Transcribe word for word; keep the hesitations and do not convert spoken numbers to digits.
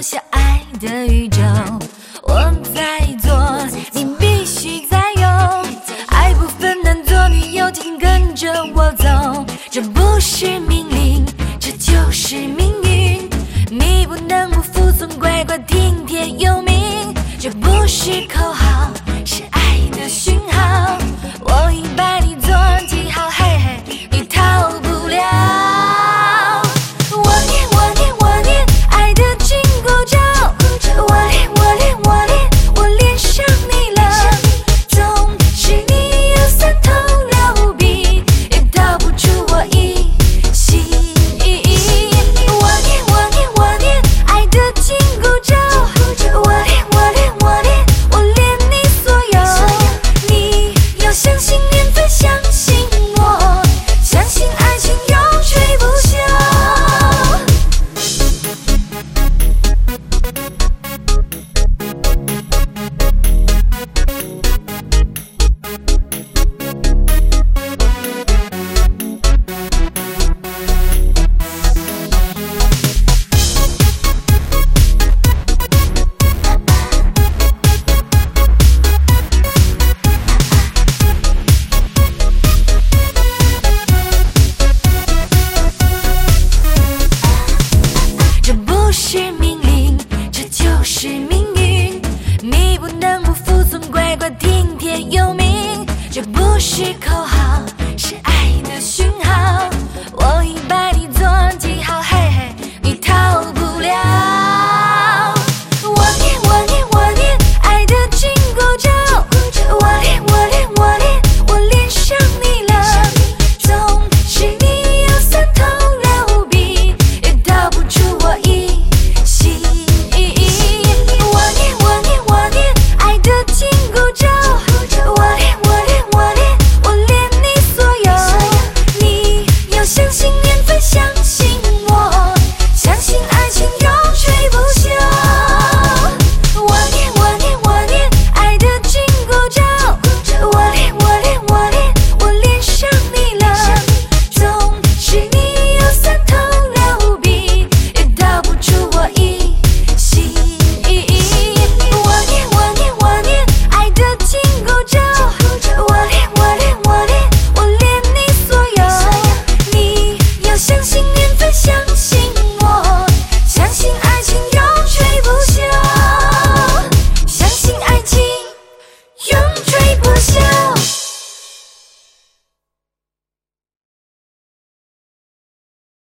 下爱的宇宙，我在做，你必须在用。爱不分男左女右，紧跟着我走。这不是命令，这就是命运。你不能不服从，乖乖听天由命。这不是口号，是爱的讯号。我已把你做记号，嘿嘿，你逃不了。我念我念我念爱的紧箍咒，我练我练我练我练上你了。总是你有三头六臂，也逃不出我意。